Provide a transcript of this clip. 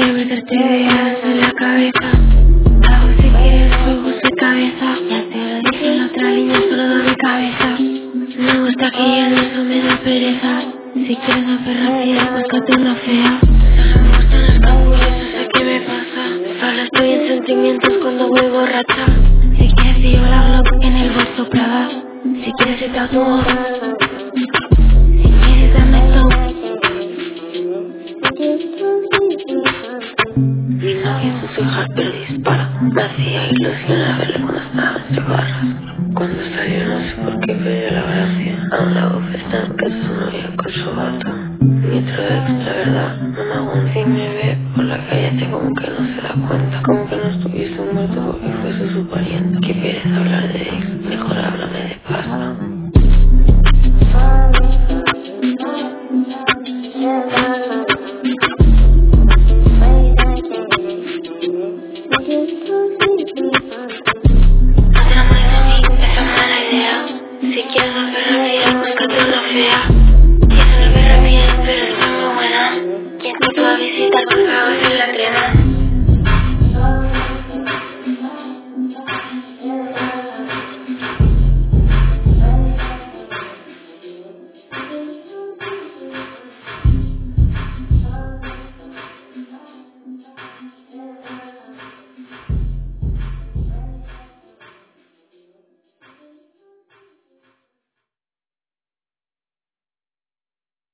quiero meterte ideas en la cabeza. Hago si quieres juegos de cabeza. Ya te lo dije en la otra línea, solo da mi cabeza. Me gusta que ya eso me da pereza. Si quieres hacer rápida, búscate una fea. Solo me gustan las capullas, sé qué me pasa. Ahora estoy en sentimientos cuando voy borracha. Si quieres llevo la Glock en el bolso Prada. Si quieres te tatúo. Si quieres dame todo. Mi novia es un hija pero dispara. Me hacía ilusión a verle cuando estaba en su barra. Cuando salió no sé por qué perdió la gracia. Aún la voz está en que su novia con su gato. Mi otro ex, la verdad, no me aguanta y me ve por la calle hace como que no se da cuenta. Como que no estuviese muerto porque fuese su pariente. Qué pereza hablar de ex, mejor háblame de pasta. Si quieres volver a mirar, búscate una fea. Si quieres volver a mirar,